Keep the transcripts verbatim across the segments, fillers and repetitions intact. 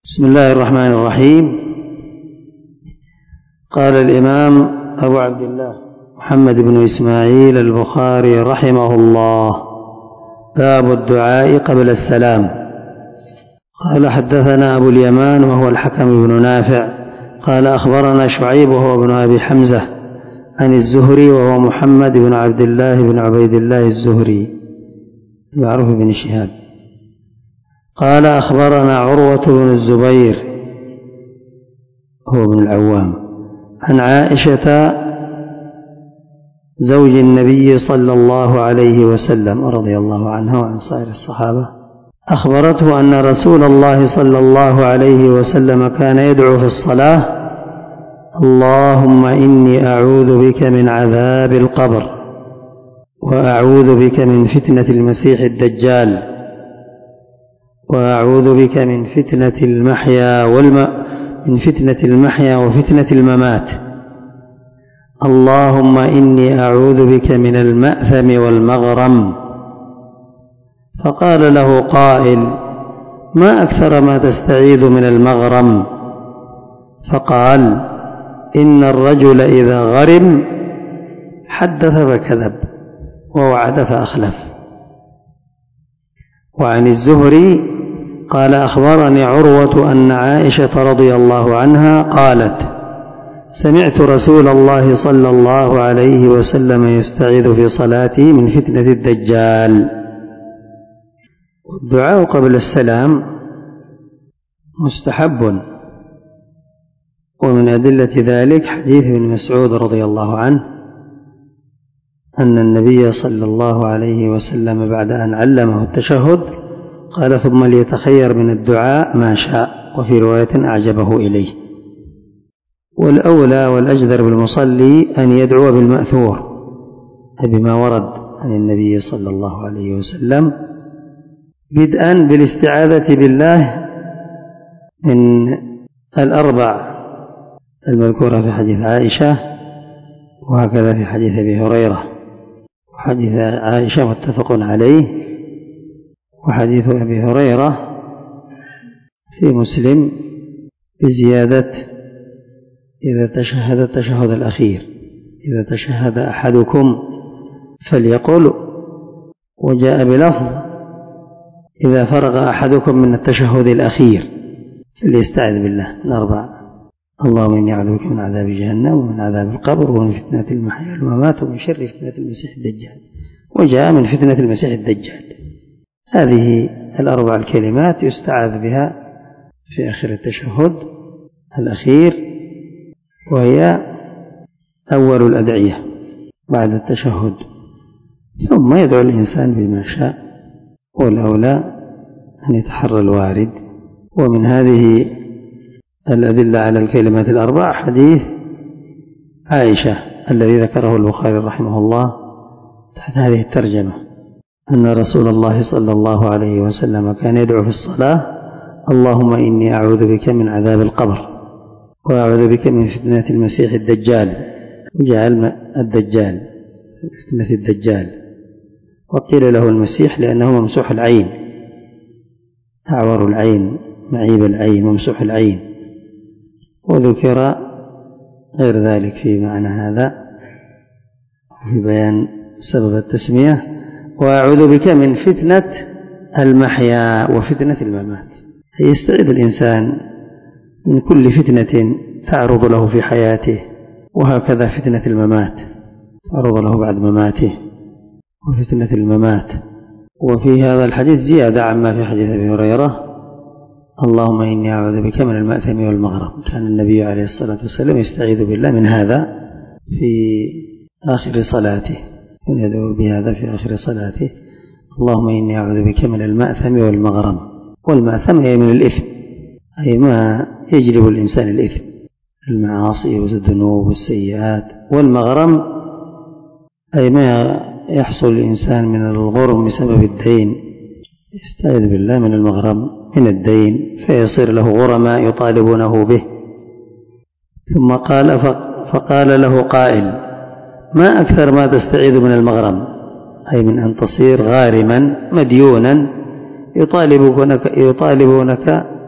بسم الله الرحمن الرحيم. قال الإمام أبو عبد الله محمد بن إسماعيل البخاري رحمه الله: باب الدعاء قبل السلام. قال: حدثنا أبو اليمان وهو الحكم بن نافع قال: أخبرنا شعيب وهو ابن أبي حمزة عن الزهري وهو محمد بن عبد الله بن عبيد الله الزهري معروف بن شهاب قال: أخبرنا عروة بن الزبير هو بن العوام عن عائشة زوج النبي صلى الله عليه وسلم رضي الله عنها وعن سائر الصحابة أخبرته أن رسول الله صلى الله عليه وسلم كان يدعو في الصلاة: اللهم إني أعوذ بك من عذاب القبر وأعوذ بك من فتنة المسيح الدجال وأعوذ بك من فتنة المحيا والم... من فتنة المحيا وفتنة الممات. اللهم إني أعوذ بك من المأثم والمغرم. فقال له قائل: ما أكثر ما تستعيذ من المغرم؟ فقال: إن الرجل إذا غرم حدث فكذب ووعد فأخلف. وعن الزهري قال: أخبرني عروة أن عائشة رضي الله عنها قالت: سمعت رسول الله صلى الله عليه وسلم يستعيذ في صلاته من فتنة الدجال. الدعاء قبل السلام مستحب، ومن أدلة ذلك حديث ابن مسعود رضي الله عنه أن النبي صلى الله عليه وسلم بعد أن علمه التشهد قال: ثم ليتخير من الدعاء ما شاء، وفي رواية أعجبه إليه. والأولى والأجدر بالمصلي أن يدعو بالمأثور، أي بما ورد عن النبي صلى الله عليه وسلم، بدءا بالاستعاذة بالله من الأربع المذكورة في حديث عائشة، وهكذا في حديث أبي هريرة. وحديث عائشة متفق عليه، وحديث أبي هريرة في مسلم بزيادة: إذا تشهد التشهد الأخير إذا تشهد أحدكم فليقل، وجاء بلفظ: إذا فرغ أحدكم من التشهد الأخير فليستعذ بالله من أربع: اللهم إني أعوذ بك من عذاب جهنم ومن عذاب القبر ومن فتنة المحيا والممات ومن شر فتنة المسيح الدجال. وجاء من فتنة المسيح الدجال. هذه الأربع الكلمات يستعاذ بها في آخر التشهد الأخير، وهي أول الأدعية بعد التشهد، ثم يدعو الإنسان بما شاء، والأولى أن يتحرى الوارد. ومن هذه الأدلة على الكلمات الأربع حديث عائشة الذي ذكره البخاري رحمه الله تحت هذه الترجمة، أن رسول الله صلى الله عليه وسلم كان يدعو في الصلاة: اللهم إني أعوذ بك من عذاب القبر وأعوذ بك من فتنة المسيح الدجال. وجعل الدجال فتنة الدجال، وقيل له المسيح لأنه ممسوح العين، أعور العين، معيب العين، ممسوح العين. وذكر غير ذلك في معنى هذا في بيان سبب التسمية: وأعوذ بك من فتنة المحيا وفتنة الممات. يستعيذ الإنسان من كل فتنة تعرض له في حياته، وهكذا فتنة الممات تعرض له بعد مماته، وفتنة الممات. وفي هذا الحديث زيادة عما في حديث أبي هريرة: اللهم إني أعوذ بك من المأثم والمغرم. كان النبي عليه الصلاة والسلام يستعيذ بالله من هذا في آخر صلاته، يدعو بهذا في آخر صلاته: اللهم إني أعوذ بك من المأثم والمغرم. والمأثم أي من الإثم، أي ما يجلب الإنسان الإثم، المعاصي والذنوب والسيئات. والمغرم أي ما يحصل الإنسان من الغرم بسبب الدين، يستعيذ بالله من المغرم من الدين، فيصير له غرماء يطالبونه به. ثم قال: فقال له قائل: ما أكثر ما تستعيذ من المغرم؟ أي من أن تصير غارما مديونا يطالبونك, يطالبونك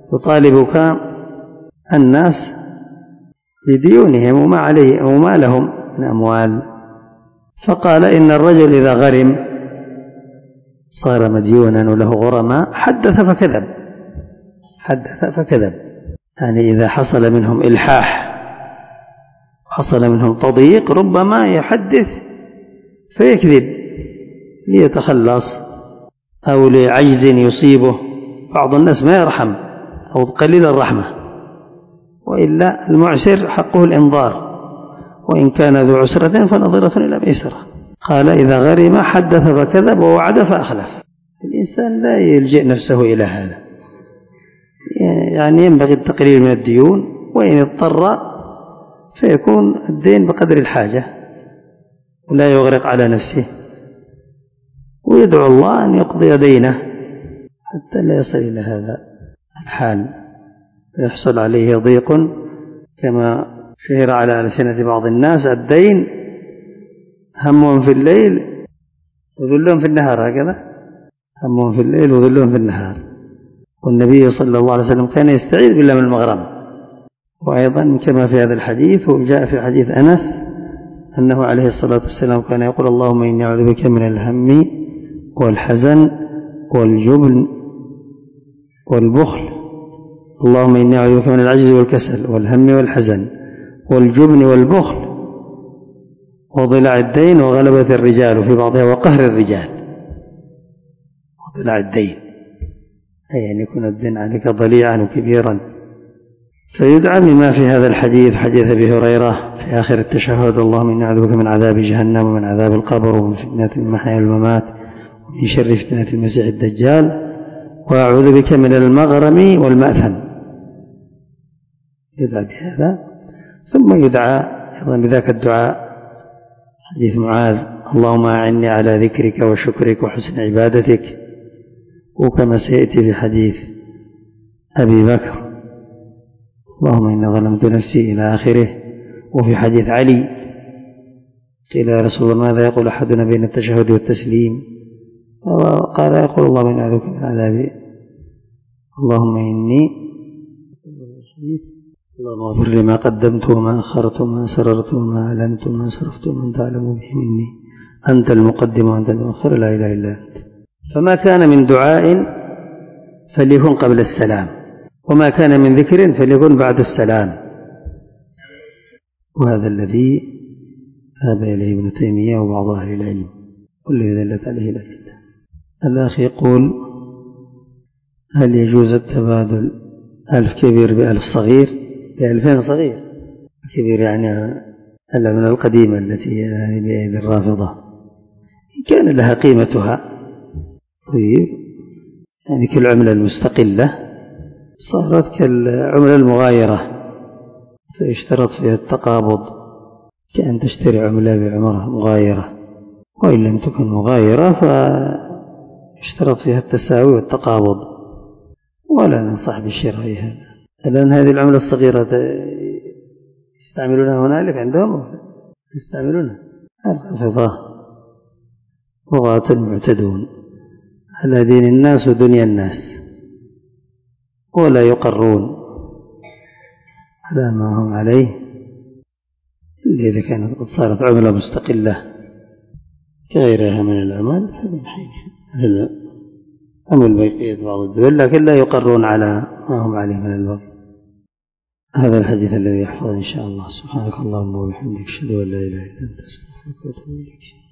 يطالبك الناس بديونهم وما عليه وما لهم من أموال. فقال إن الرجل إذا غرم صار مديونا وله غرماء حدث فكذب، حدث فكذب، يعني إذا حصل منهم إلحاح حصل منهم تضييق ربما يحدث فيكذب ليتخلص أو لعجز يصيبه. بعض الناس ما يرحم أو قليل الرحمة، وإلا المعسر حقه الإنظار، وإن كان ذو عسرة فنظرة إلى ميسرة. قال إذا غرم حدث فكذب ووعد فأخلف. الإنسان لا يلجئ نفسه إلى هذا، يعني ينبغي التقليل من الديون، وإن اضطر فيكون الدين بقدر الحاجة ولا يغرق على نفسه، ويدعو الله أن يقضي دينه حتى لا يصل إلى هذا الحال ويحصل عليه ضيق كما شهر على ألسنة بعض الناس: الدين هم في الليل وذلهم في النهار. هكذا هم في الليل وذلهم في النهار. والنبي صلى الله عليه وسلم كان يستعيذ بالله من المغرم. وأيضا كما في هذا الحديث، وجاء في حديث أنس أنه عليه الصلاة والسلام كان يقول: اللهم إني أعوذ بك من الهم والحزن والجبن والبخل. اللهم إني أعوذ بك من العجز والكسل والهم والحزن والجبن والبخل وضلع الدين وغلبة الرجال، وفي بعضها وقهر الرجال. وضلع الدين أي أن يكون الدين عليك ضليعا وكبيرا. فيدعى بما في هذا الحديث، حديث أبي هريرة في آخر التشهد: اللهم إني أعوذ بك من عذاب جهنم ومن عذاب القبر ومن فتنة المحيا والممات ومن شر فتنة المسيح الدجال وأعوذ بك من المغرم والمأثم. يدعى بهذا. ثم يدعى أيضا بذاك الدعاء حديث معاذ: اللهم أعني على ذكرك وشكرك وحسن عبادتك، وكما سيأتي في حديث أبي بكر: اللهم إني ظلمت نفسي إلى آخره. وفي حديث علي قيل: يا رسول الله ماذا يقول أحدنا بين التشهد والتسليم؟ قال: يقول اللهم إني أعوذ بك من عذاب اللهم إني اللهم اغفر لي ما قدمت وما أخرت وما سررت وما أعلنت وما أسرفت وما أنت أعلم به مني، أنت المقدم وأنت المؤخر، لا إله إلا أنت. فما كان من دعاء فليكن قبل السلام، وما كان من ذكر فليكن بعد السلام. وهذا الذي ذهب إليه ابن تيمية وبعض أهل العلم، والذي دلت عليه الأدلة. الأخ يقول: هل يجوز التبادل ألف كبير بألف صغير بألفين صغير؟ كبير يعني العملة القديمة التي يعني بأيدي الرافضة، إن كان لها قيمتها. طيب، يعني كالعملة المستقلة صارت كالعملة المغايرة، فيشترط فيها التقابض كأن تشتري عملة بعمرة مغايرة، وإن لم تكن مغايرة فيشترط فيها التساوي والتقابض، ولا ننصح بشرائها. الآن هذه العملة الصغيرة يستعملونها هنالك عندهم، يستعملونها الرافضة رغاة معتدون على دين الناس ودنيا الناس، ولا يقرون على ما هم عليه إلا إذا كانت قد صارت عملة مستقلة كغيرها من العمل، فمن حين عمل بقية بعض الدول، لكن لا يقرون على ما هم عليه من البغي. هذا الحديث الذي يحفظ إن شاء الله. سبحانك اللهم وبحمدك، أشهد أن لا إله إلا أنت، أستغفرك وأتوب إليك.